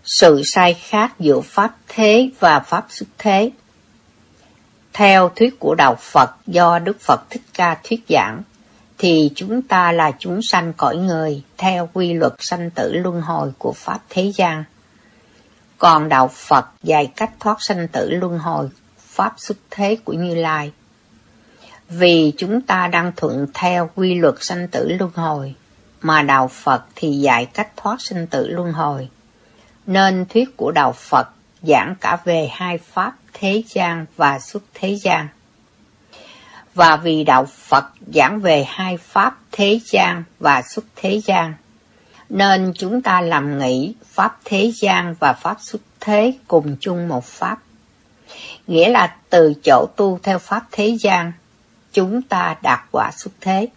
Sự sai khác giữa pháp thế và pháp xuất thế. Theo thuyết của Đạo Phật do Đức Phật Thích Ca thuyết giảng, thì chúng ta là chúng sanh cõi người theo quy luật sanh tử luân hồi của pháp thế gian. Còn Đạo Phật dạy cách thoát sanh tử luân hồi, pháp xuất thế của Như Lai. Vì chúng ta đang thuận theo quy luật sanh tử luân hồi, mà Đạo Phật thì dạy cách thoát sanh tử luân hồi. Nên thuyết của Đạo Phật giảng cả về hai pháp thế gian và xuất thế gian. Và vì Đạo Phật giảng về hai pháp thế gian và xuất thế gian, nên chúng ta lầm nghĩ pháp thế gian và pháp xuất thế cùng chung một pháp. Nghĩa là từ chỗ tu theo pháp thế gian, chúng ta đạt quả xuất thế.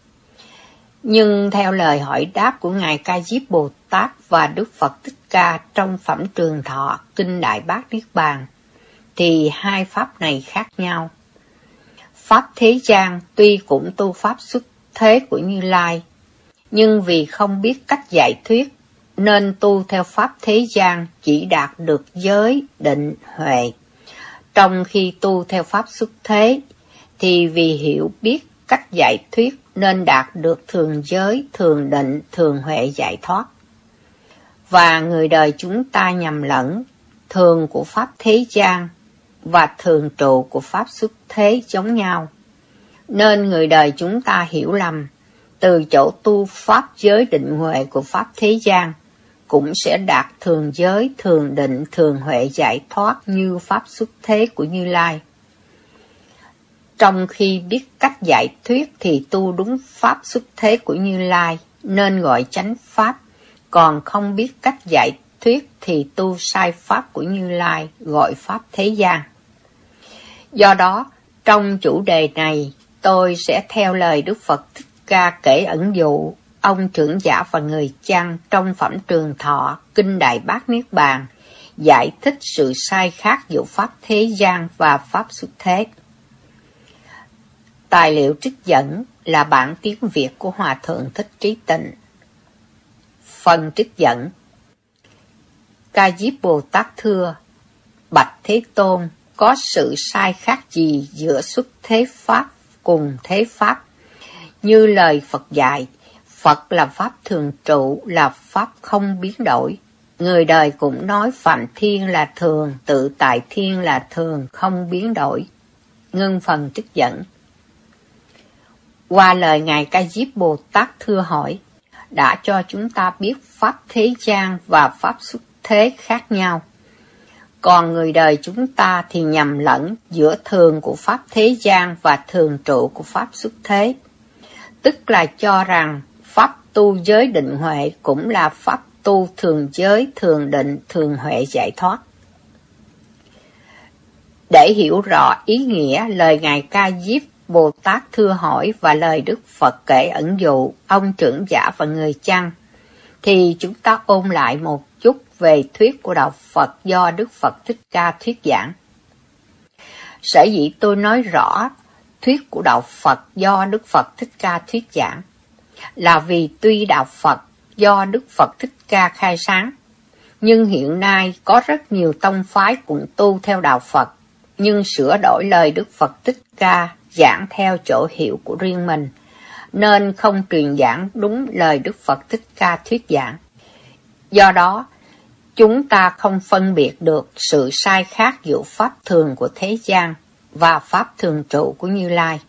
Nhưng theo lời hỏi đáp của Ngài Ca Diếp Bồ Tát và Đức Phật Thích Ca trong Phẩm Trường Thọ, Kinh Đại Bát Niết Bàn, thì hai pháp này khác nhau. Pháp thế gian tuy cũng tu pháp xuất thế của Như Lai, nhưng vì không biết cách giải thuyết, nên tu theo pháp thế gian chỉ đạt được giới, định, huệ. Trong khi tu theo pháp xuất thế, thì vì hiểu biết cách giải thuyết nên đạt được thường giới, thường định, thường huệ giải thoát. Và người đời chúng ta nhầm lẫn thường của pháp thế gian và thường trụ của pháp xuất thế giống nhau. Nên người đời chúng ta hiểu lầm, từ chỗ tu pháp giới định huệ của pháp thế gian, cũng sẽ đạt thường giới, thường định, thường huệ giải thoát như pháp xuất thế của Như Lai. Trong khi biết cách giải thuyết thì tu đúng pháp xuất thế của Như Lai, nên gọi chánh pháp, còn không biết cách giải thuyết thì tu sai pháp của Như Lai, gọi pháp thế gian. Do đó, trong chủ đề này, tôi sẽ theo lời Đức Phật Thích Ca kể ẩn dụ ông trưởng giả và người chăn trong Phẩm Trường Thọ, Kinh Đại Bát Niết Bàn, giải thích sự sai khác giữa pháp thế gian và pháp xuất thế. Tài liệu trích dẫn là bản tiếng Việt của Hòa Thượng Thích Trí Tịnh. Phần trích dẫn: Ca Diếp Bồ Tát thưa: Bạch Thế Tôn, có sự sai khác gì giữa xuất thế pháp cùng thế pháp? Như lời Phật dạy, Phật là pháp thường trụ, là pháp không biến đổi. Người đời cũng nói Phạm Thiên là thường, Tự Tại Thiên là thường, không biến đổi. Ngưng phần trích dẫn. Qua lời Ngài Ca Diếp Bồ Tát thưa hỏi, đã cho chúng ta biết pháp thế gian và pháp xuất thế khác nhau. Còn người đời chúng ta thì nhầm lẫn giữa thường của pháp thế gian và thường trụ của pháp xuất thế. Tức là cho rằng pháp tu giới định huệ cũng là pháp tu thường giới, thường định, thường huệ giải thoát. Để hiểu rõ ý nghĩa lời Ngài Ca Diếp Bồ Tát thưa hỏi và lời Đức Phật kể ẩn dụ ông trưởng giả và người chăn, thì chúng ta ôn lại một chút về thuyết của Đạo Phật do Đức Phật Thích Ca thuyết giảng. Sở dĩ tôi nói rõ thuyết của Đạo Phật do Đức Phật Thích Ca thuyết giảng là vì tuy Đạo Phật do Đức Phật Thích Ca khai sáng, nhưng hiện nay có rất nhiều tông phái cũng tu theo Đạo Phật, nhưng sửa đổi lời Đức Phật Thích Ca giảng theo chỗ hiểu của riêng mình, nên không truyền giảng đúng lời Đức Phật Thích Ca thuyết giảng. Do đó, chúng ta không phân biệt được sự sai khác giữa pháp thường của thế gian và pháp thường trụ của Như Lai.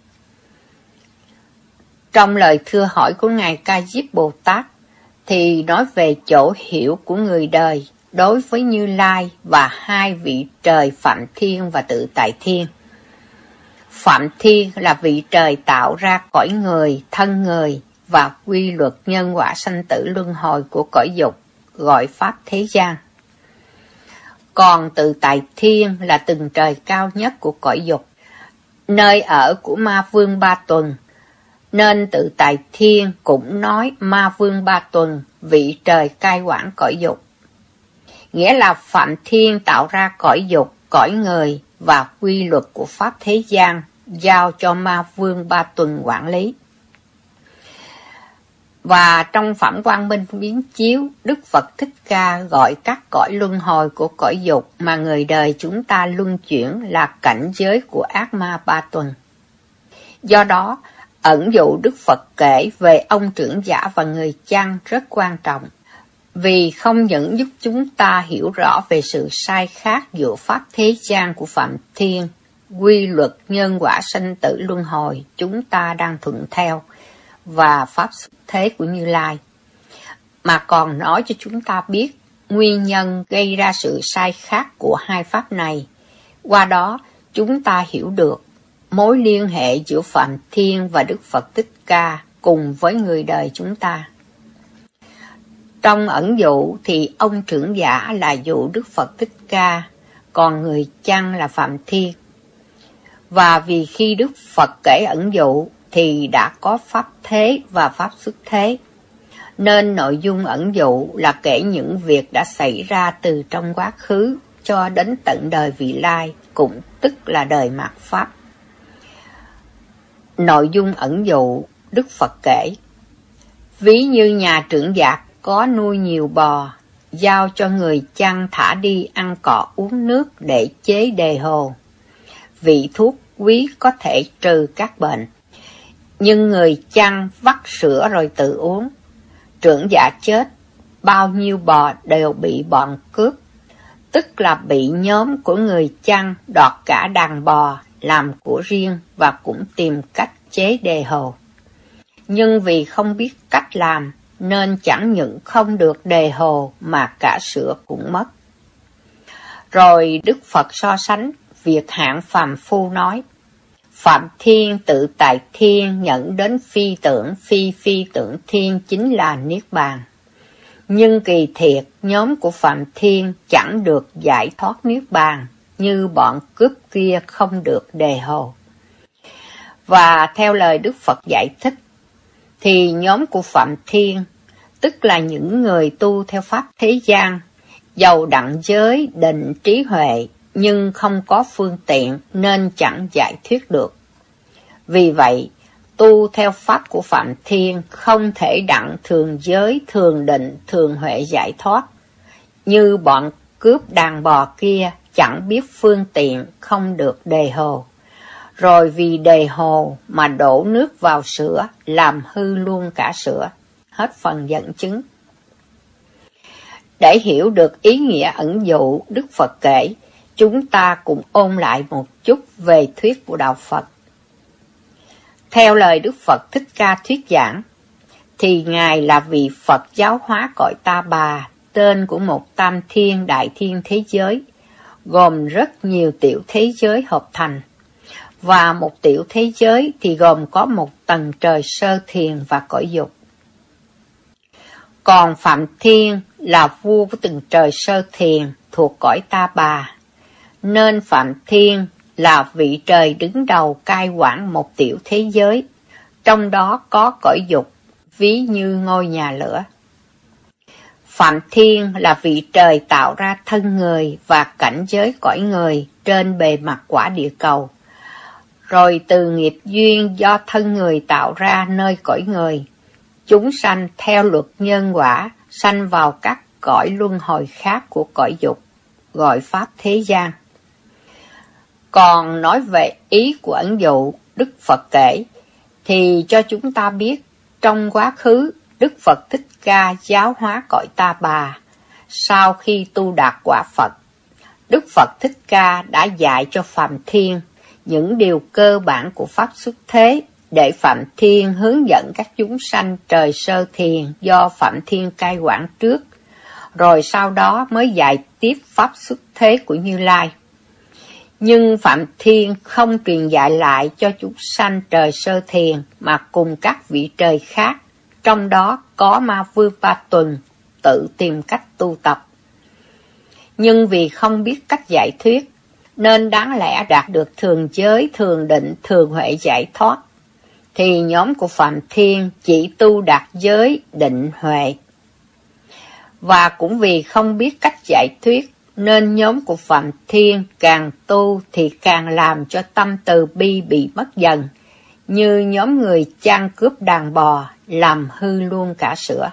Trong lời thưa hỏi của Ngài Ca Diếp Bồ Tát thì nói về chỗ hiểu của người đời đối với Như Lai và hai vị trời Phạm Thiên và Tự Tại Thiên. Phạm Thiên là vị trời tạo ra cõi người, thân người và quy luật nhân quả sanh tử luân hồi của cõi dục, gọi pháp thế gian. Còn Tự Tại Thiên là tầng trời cao nhất của cõi dục, nơi ở của Ma Vương Ba Tuần, nên Tự Tại Thiên cũng nói Ma Vương Ba Tuần, vị trời cai quản cõi dục. Nghĩa là Phạm Thiên tạo ra cõi dục, cõi người và quy luật của pháp thế gian, giao cho Ma Vương Ba Tuần quản lý. Và trong Phẩm Quang Minh Biến Chiếu, Đức Phật Thích Ca gọi các cõi luân hồi của cõi dục mà người đời chúng ta luân chuyển là cảnh giới của ác ma ba tuần. Do đó, ẩn dụ Đức Phật kể về ông trưởng giả và người chăn rất quan trọng, vì không những giúp chúng ta hiểu rõ về sự sai khác giữa pháp thế gian của Phạm Thiên, quy luật nhân quả sanh tử luân hồi chúng ta đang thuận theo, và pháp xuất thế của Như Lai, mà còn nói cho chúng ta biết nguyên nhân gây ra sự sai khác của hai pháp này. Qua đó, chúng ta hiểu được mối liên hệ giữa Phạm Thiên và Đức Phật Thích Ca cùng với người đời chúng ta. Trong ẩn dụ thì ông trưởng giả là dụ Đức Phật Thích Ca, còn người chăn là Phạm Thiên. Và vì khi Đức Phật kể ẩn dụ thì đã có pháp thế và pháp xuất thế, nên nội dung ẩn dụ là kể những việc đã xảy ra từ trong quá khứ cho đến tận đời vị lai, cũng tức là đời mạt pháp. Nội dung ẩn dụ Đức Phật kể: ví như nhà trưởng giả có nuôi nhiều bò, giao cho người chăn thả đi ăn cỏ uống nước để chế đề hồ. Vị thuốc quý có thể trừ các bệnh, nhưng người chăn vắt sữa rồi tự uống. Trưởng giả chết, bao nhiêu bò đều bị bọn cướp, tức là bị nhóm của người chăn đoạt cả đàn bò làm của riêng và cũng tìm cách chế đề hồ. Nhưng vì không biết cách làm nên chẳng những không được đề hồ mà cả sữa cũng mất. Rồi Đức Phật so sánh việc hạng phàm phu nói: Phạm Thiên tự tại thiên nhận đến phi phi tưởng thiên chính là Niết Bàn. Nhưng kỳ thiệt nhóm của Phạm Thiên chẳng được giải thoát Niết Bàn như bọn cướp kia không được đề hồ. Và theo lời Đức Phật giải thích, thì nhóm của Phạm Thiên, tức là những người tu theo pháp thế gian, giàu đặng giới, định, trí huệ, nhưng không có phương tiện nên chẳng giải thuyết được. Vì vậy, tu theo pháp của Phạm Thiên không thể đặng thường giới, thường định, thường huệ giải thoát, như bọn cướp đàn bò kia chẳng biết phương tiện không được đề hồ. Rồi vì đề hồ mà đổ nước vào sữa, làm hư luôn cả sữa. Hết phần dẫn chứng. Để hiểu được ý nghĩa ẩn dụ Đức Phật kể, chúng ta cùng ôn lại một chút về thuyết của Đạo Phật. Theo lời Đức Phật Thích Ca thuyết giảng, thì Ngài là vị Phật giáo hóa cõi Ta Bà, tên của một tam thiên đại thiên thế giới, gồm rất nhiều tiểu thế giới hợp thành. Và một tiểu thế giới thì gồm có một tầng trời sơ thiền và cõi dục. Còn Phạm Thiên là vua của từng trời sơ thiền thuộc cõi Ta Bà, nên Phạm Thiên là vị trời đứng đầu cai quản một tiểu thế giới, trong đó có cõi dục, ví như ngôi nhà lửa. Phạm Thiên là vị trời tạo ra thân người và cảnh giới cõi người trên bề mặt quả địa cầu. Rồi từ nghiệp duyên do thân người tạo ra nơi cõi người, chúng sanh theo luật nhân quả, sanh vào các cõi luân hồi khác của cõi dục, gọi pháp thế gian. Còn nói về ý của ẩn dụ Đức Phật kể, thì cho chúng ta biết trong quá khứ Đức Phật Thích Ca giáo hóa cõi Ta Bà. Sau khi tu đạt quả Phật, Đức Phật Thích Ca đã dạy cho Phạm Thiên những điều cơ bản của pháp xuất thế, để Phạm Thiên hướng dẫn các chúng sanh trời sơ thiền do Phạm Thiên cai quản trước, rồi sau đó mới dạy tiếp pháp xuất thế của Như Lai. Nhưng Phạm Thiên không truyền dạy lại cho chúng sanh trời sơ thiền mà cùng các vị trời khác, trong đó có Ma Vương Ba Tuần, tự tìm cách tu tập. Nhưng vì không biết cách giải thuyết, nên đáng lẽ đạt được thường giới, thường định, thường huệ giải thoát, thì nhóm của Phạm Thiên chỉ tu đạt giới, định, huệ. Và cũng vì không biết cách giải thuyết, nên nhóm của Phạm Thiên càng tu thì càng làm cho tâm từ bi bị mất dần, như nhóm người chăn cướp đàn bò, làm hư luôn cả sữa.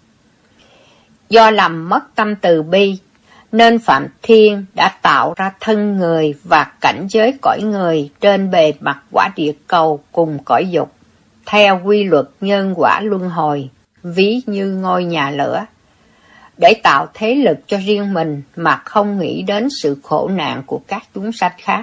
Do làm mất tâm từ bi, nên Phạm Thiên đã tạo ra thân người và cảnh giới cõi người trên bề mặt quả địa cầu cùng cõi dục, theo quy luật nhân quả luân hồi, ví như ngôi nhà lửa, để tạo thế lực cho riêng mình mà không nghĩ đến sự khổ nạn của các chúng sanh khác.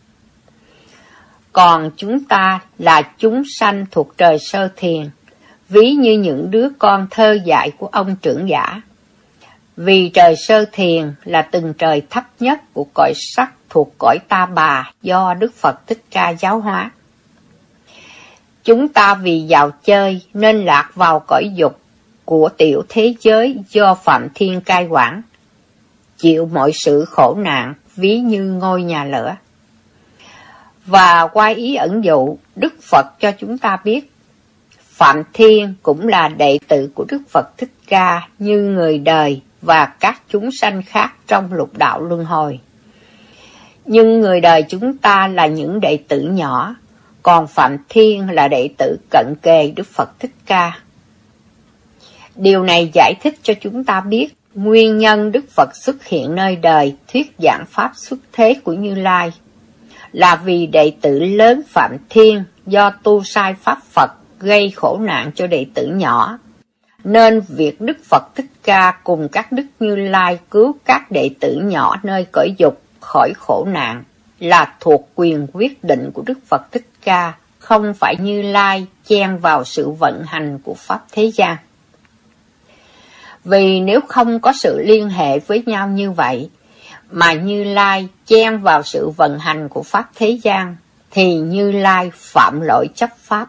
Còn chúng ta là chúng sanh thuộc trời sơ thiền, ví như những đứa con thơ dại của ông trưởng giả. Vì trời sơ thiền là từng trời thấp nhất của cõi sắc thuộc cõi Ta Bà do Đức Phật Thích Ca giáo hóa. Chúng ta vì dạo chơi nên lạc vào cõi dục của tiểu thế giới do Phạm Thiên cai quản, chịu mọi sự khổ nạn ví như ngôi nhà lửa. Và qua ý ẩn dụ, Đức Phật cho chúng ta biết, Phạm Thiên cũng là đệ tử của Đức Phật Thích Ca như người đời và các chúng sanh khác trong lục đạo luân hồi. Nhưng người đời chúng ta là những đệ tử nhỏ, còn Phạm Thiên là đệ tử cận kề Đức Phật Thích Ca. Điều này giải thích cho chúng ta biết nguyên nhân Đức Phật xuất hiện nơi đời thuyết giảng Pháp xuất thế của Như Lai, là vì đệ tử lớn Phạm Thiên do tu sai Pháp Phật gây khổ nạn cho đệ tử nhỏ, nên việc Đức Phật Thích Ca cùng các Đức Như Lai cứu các đệ tử nhỏ nơi cõi dục khỏi khổ nạn là thuộc quyền quyết định của Đức Phật Thích Ca, không phải Như Lai chen vào sự vận hành của Pháp thế gian. Vì nếu không có sự liên hệ với nhau như vậy, mà Như Lai chen vào sự vận hành của Pháp thế gian, thì Như Lai phạm lỗi chấp Pháp.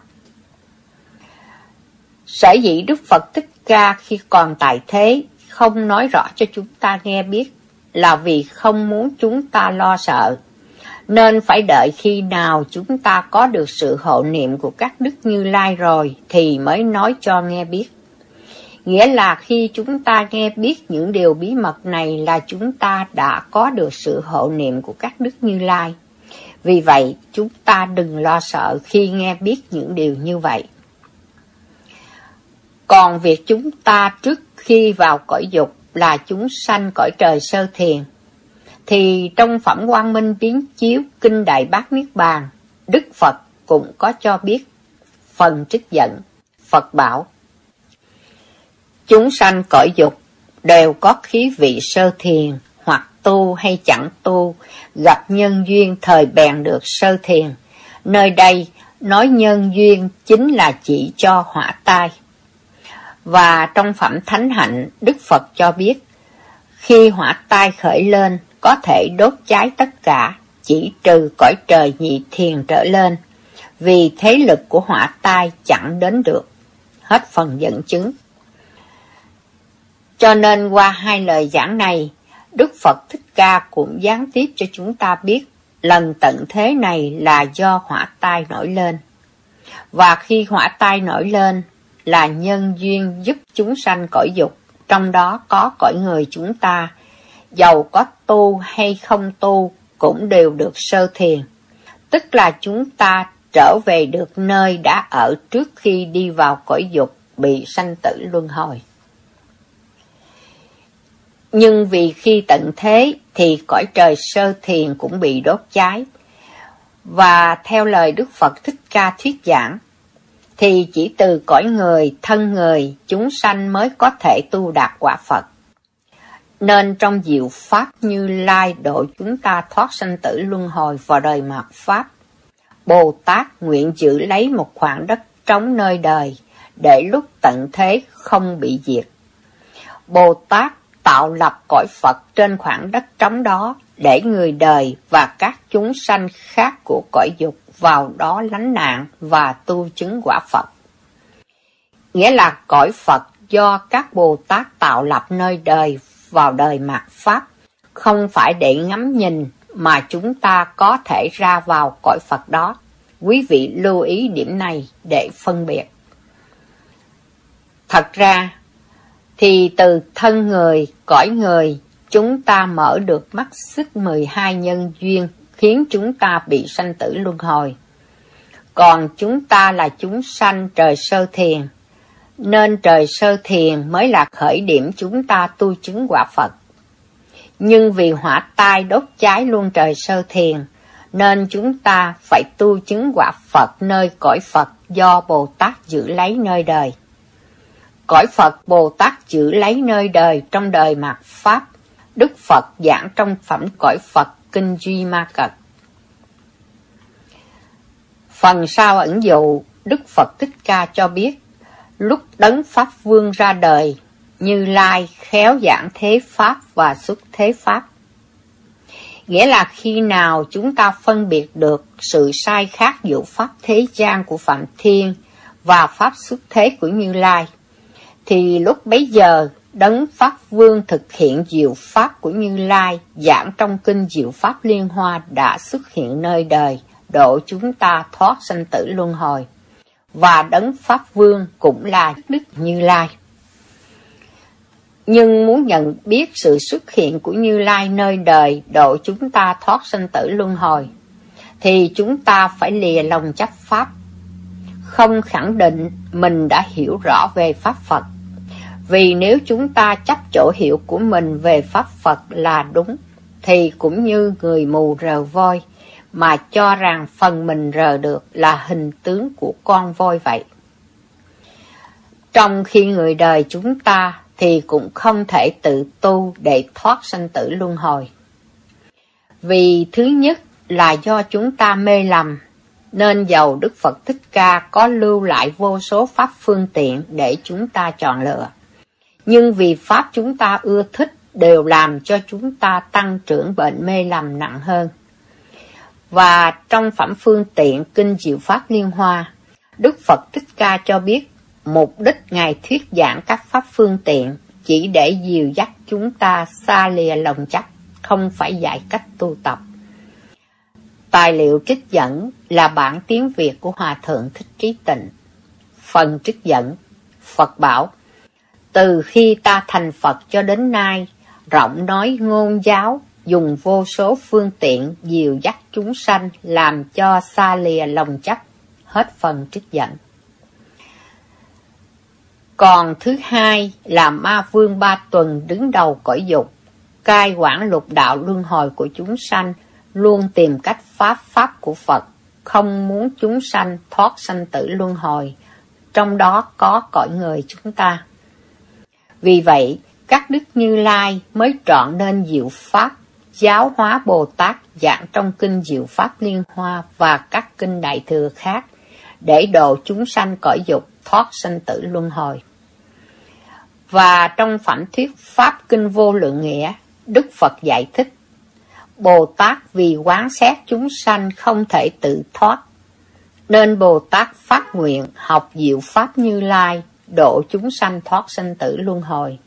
Sở dĩ Đức Phật Thích Ca khi còn tại thế không nói rõ cho chúng ta nghe biết, là vì không muốn chúng ta lo sợ, nên phải đợi khi nào chúng ta có được sự hộ niệm của các Đức Như Lai rồi thì mới nói cho nghe biết. Nghĩa là khi chúng ta nghe biết những điều bí mật này là chúng ta đã có được sự hộ niệm của các Đức Như Lai. Vì vậy, chúng ta đừng lo sợ khi nghe biết những điều như vậy. Còn việc chúng ta trước khi vào cõi dục là chúng sanh cõi trời sơ thiền, thì trong Phẩm Quang Minh Biến Chiếu Kinh Đại Bát Niết Bàn, Đức Phật cũng có cho biết phần trích dẫn. Phật bảo: chúng sanh cõi dục đều có khí vị sơ thiền, hoặc tu hay chẳng tu, gặp nhân duyên thời bèn được sơ thiền. Nơi đây nói nhân duyên chính là chỉ cho hỏa tai. Và trong Phẩm Thánh Hạnh, Đức Phật cho biết, khi hỏa tai khởi lên, có thể đốt cháy tất cả, chỉ trừ cõi trời nhị thiền trở lên, vì thế lực của hỏa tai chẳng đến được. Hết phần dẫn chứng. Cho nên qua hai lời giảng này, Đức Phật Thích Ca cũng gián tiếp cho chúng ta biết lần tận thế này là do hỏa tai nổi lên. Và khi hỏa tai nổi lên là nhân duyên giúp chúng sanh cõi dục, trong đó có cõi người chúng ta, dầu có tu hay không tu cũng đều được sơ thiền, tức là chúng ta trở về được nơi đã ở trước khi đi vào cõi dục bị sanh tử luân hồi. Nhưng vì khi tận thế thì cõi trời sơ thiền cũng bị đốt cháy. Và theo lời Đức Phật Thích Ca thuyết giảng, thì chỉ từ cõi người, thân người, chúng sanh mới có thể tu đạt quả Phật. Nên trong diệu Pháp Như Lai độ chúng ta thoát sanh tử luân hồi vào đời mạt Pháp, Bồ Tát nguyện giữ lấy một khoảng đất trống nơi đời, để lúc tận thế không bị diệt. Bồ Tát tạo lập cõi Phật trên khoảng đất trống đó, để người đời và các chúng sanh khác của cõi dục vào đó lánh nạn và tu chứng quả Phật. Nghĩa là cõi Phật do các Bồ Tát tạo lập nơi đời vào đời mạt Pháp, không phải để ngắm nhìn mà chúng ta có thể ra vào cõi Phật đó. Quý vị lưu ý điểm này để phân biệt. Thật ra, thì từ thân người, cõi người, chúng ta mở được mắt xích 12 nhân duyên, khiến chúng ta bị sanh tử luân hồi. Còn chúng ta là chúng sanh trời sơ thiền, nên trời sơ thiền mới là khởi điểm chúng ta tu chứng quả Phật. Nhưng vì hỏa tai đốt cháy luôn trời sơ thiền, nên chúng ta phải tu chứng quả Phật nơi cõi Phật do Bồ Tát giữ lấy nơi đời. Cõi Phật Bồ Tát giữ lấy nơi đời trong đời mạt Pháp, Đức Phật giảng trong phẩm cõi Phật Kinh Duy Ma Cật. Phần sau ẩn dụ, Đức Phật Thích Ca cho biết, lúc Đấng Pháp Vương ra đời, Như Lai khéo giảng thế Pháp và xuất thế Pháp. Nghĩa là khi nào chúng ta phân biệt được sự sai khác giữa Pháp thế gian của Phạm Thiên và Pháp xuất thế của Như Lai, thì lúc bấy giờ Đấng Pháp Vương thực hiện diệu Pháp của Như Lai giảng trong Kinh Diệu Pháp Liên Hoa đã xuất hiện nơi đời, độ chúng ta thoát sanh tử luân hồi. Và Đấng Pháp Vương cũng là Đức Như Lai. Nhưng muốn nhận biết sự xuất hiện của Như Lai nơi đời độ chúng ta thoát sanh tử luân hồi, thì chúng ta phải lìa lòng chấp Pháp, không khẳng định mình đã hiểu rõ về Pháp Phật. Vì nếu chúng ta chấp chỗ hiểu của mình về Pháp Phật là đúng, thì cũng như người mù rờ voi, mà cho rằng phần mình rờ được là hình tướng của con voi vậy. Trong khi người đời chúng ta thì cũng không thể tự tu để thoát sanh tử luân hồi. Vì thứ nhất là do chúng ta mê lầm, nên dầu Đức Phật Thích Ca có lưu lại vô số pháp phương tiện để chúng ta chọn lựa. Nhưng vì pháp chúng ta ưa thích đều làm cho chúng ta tăng trưởng bệnh mê lầm nặng hơn. Và trong phẩm phương tiện Kinh Diệu Pháp Liên Hoa, Đức Phật Thích Ca cho biết mục đích Ngài thuyết giảng các pháp phương tiện chỉ để dìu dắt chúng ta xa lìa lòng chấp, không phải dạy cách tu tập. Tài liệu trích dẫn là bản tiếng Việt của Hòa Thượng Thích Trí Tịnh. Phần trích dẫn, Phật bảo, từ khi ta thành Phật cho đến nay, rộng nói ngôn giáo, dùng vô số phương tiện dìu dắt chúng sanh làm cho xa lìa lòng chấp. Hết phần trích dẫn. Còn thứ hai là Ma Vương Ba Tuần đứng đầu cõi dục, cai quản lục đạo luân hồi của chúng sanh, luôn tìm cách phá pháp của Phật, không muốn chúng sanh thoát sanh tử luân hồi, trong đó có cõi người chúng ta. Vì vậy, các đức Như Lai mới trọn nên diệu pháp, giáo hóa Bồ Tát giảng trong Kinh Diệu Pháp Liên Hoa và các kinh Đại Thừa khác, để độ chúng sanh cõi dục thoát sanh tử luân hồi. Và trong phẩm thuyết Pháp Kinh Vô Lượng Nghĩa, Đức Phật giải thích, Bồ Tát vì quán xét chúng sanh không thể tự thoát, nên Bồ Tát phát nguyện học diệu Pháp Như Lai, độ chúng sanh thoát sanh tử luân hồi.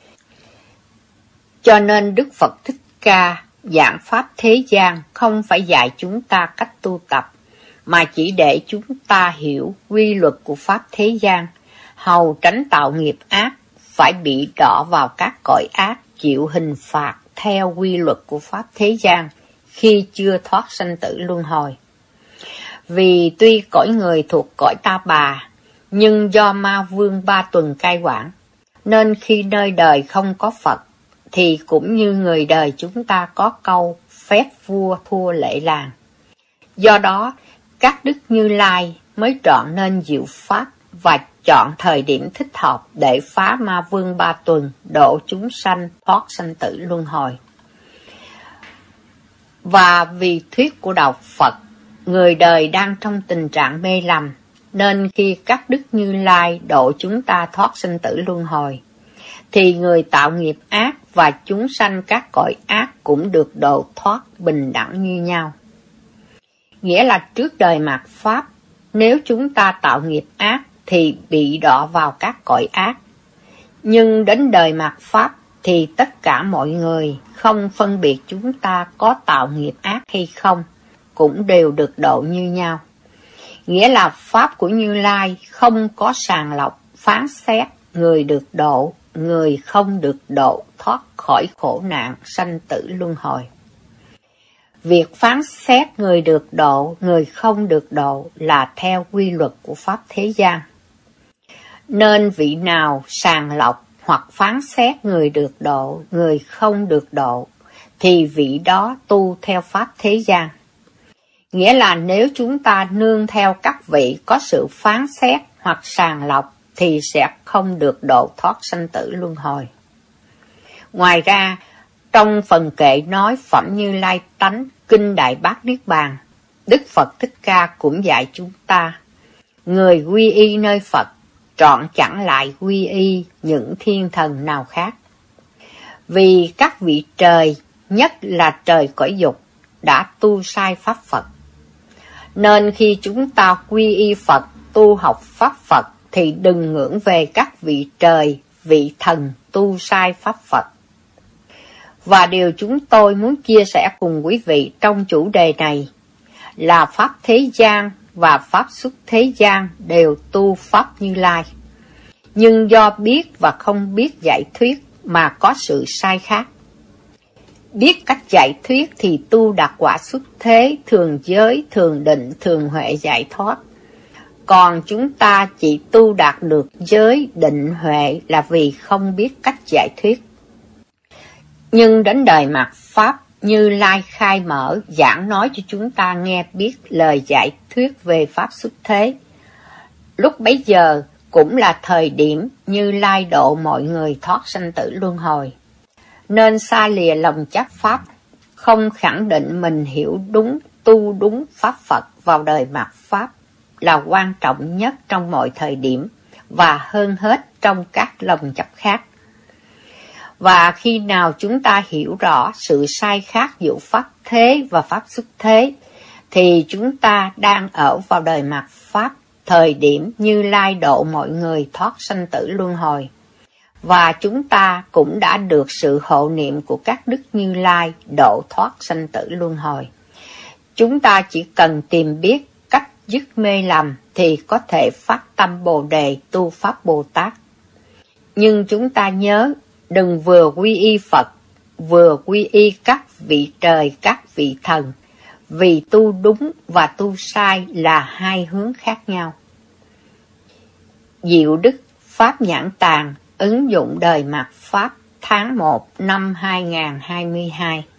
Cho nên Đức Phật Thích Ca giảng Pháp thế gian không phải dạy chúng ta cách tu tập, mà chỉ để chúng ta hiểu quy luật của Pháp thế gian, hầu tránh tạo nghiệp ác, phải bị đọa vào các cõi ác, chịu hình phạt theo quy luật của Pháp thế gian khi chưa thoát sanh tử luân hồi. Vì tuy cõi người thuộc cõi Ta Bà, nhưng do Ma Vương Ba Tuần cai quản, nên khi nơi đời không có Phật, thì cũng như người đời chúng ta có câu phép vua thua lệ làng. Do đó, các đức Như Lai mới chọn nên diệu pháp và chọn thời điểm thích hợp để phá Ma Vương Ba Tuần, độ chúng sanh thoát sanh tử luân hồi. Và vì thuyết của đạo Phật, người đời đang trong tình trạng mê lầm, nên khi các đức Như Lai độ chúng ta thoát sanh tử luân hồi, thì người tạo nghiệp ác và chúng sanh các cõi ác cũng được độ thoát bình đẳng như nhau. Nghĩa là trước đời mạt Pháp, nếu chúng ta tạo nghiệp ác thì bị đọa vào các cõi ác. Nhưng đến đời mạt Pháp thì tất cả mọi người, không phân biệt chúng ta có tạo nghiệp ác hay không, cũng đều được độ như nhau. Nghĩa là Pháp của Như Lai không có sàng lọc, phán xét người được độ, người không được độ thoát khỏi khổ nạn sanh tử luân hồi. Việc phán xét người được độ, người không được độ là theo quy luật của Pháp thế gian. Nên vị nào sàng lọc hoặc phán xét người được độ, người không được độ, thì vị đó tu theo pháp thế gian. Nghĩa là nếu chúng ta nương theo các vị có sự phán xét hoặc sàng lọc, thì sẽ không được độ thoát sanh tử luân hồi. Ngoài ra, trong phần kệ nói Phẩm Như Lai Tánh, Kinh Đại Bát Niết Bàn, Đức Phật Thích Ca cũng dạy chúng ta, người quy y nơi Phật, trọn chẳng lại quy y những thiên thần nào khác. Vì các vị trời, nhất là trời cõi dục, đã tu sai pháp Phật. Nên khi chúng ta quy y Phật, tu học pháp Phật, thì đừng ngưỡng về các vị trời, vị thần tu sai pháp Phật. Và điều chúng tôi muốn chia sẻ cùng quý vị trong chủ đề này là pháp thế gian và pháp xuất thế gian đều tu pháp Như Lai. Nhưng do biết và không biết giải thuyết mà có sự sai khác. Biết cách giải thuyết thì tu đạt quả xuất thế, thường giới, thường định, thường huệ giải thoát. Còn chúng ta chỉ tu đạt được giới, định, huệ là vì không biết cách giải thuyết. Nhưng đến đời mạt Pháp, Như Lai khai mở, giảng nói cho chúng ta nghe biết lời giải thuyết về Pháp xuất thế. Lúc bấy giờ cũng là thời điểm Như Lai độ mọi người thoát sanh tử luân hồi. Nên xa lìa lòng chấp Pháp, không khẳng định mình hiểu đúng, tu đúng Pháp Phật vào đời mạt Pháp là quan trọng nhất trong mọi thời điểm và hơn hết trong các lòng chấp khác. Và khi nào chúng ta hiểu rõ sự sai khác giữa Pháp thế và Pháp xuất thế, thì chúng ta đang ở vào đời mạt Pháp, thời điểm Như Lai độ mọi người thoát sanh tử luân hồi. Và chúng ta cũng đã được sự hộ niệm của các đức Như Lai độ thoát sanh tử luân hồi. Chúng ta chỉ cần tìm biết cách dứt mê lầm thì có thể phát tâm Bồ Đề tu Pháp Bồ Tát. Nhưng chúng ta nhớ, đừng vừa quy y Phật, vừa quy y các vị trời, các vị thần, vì tu đúng và tu sai là hai hướng khác nhau. Diệu Đức Pháp Nhãn Tạng ứng dụng đời mạt Pháp tháng 1 năm 2022.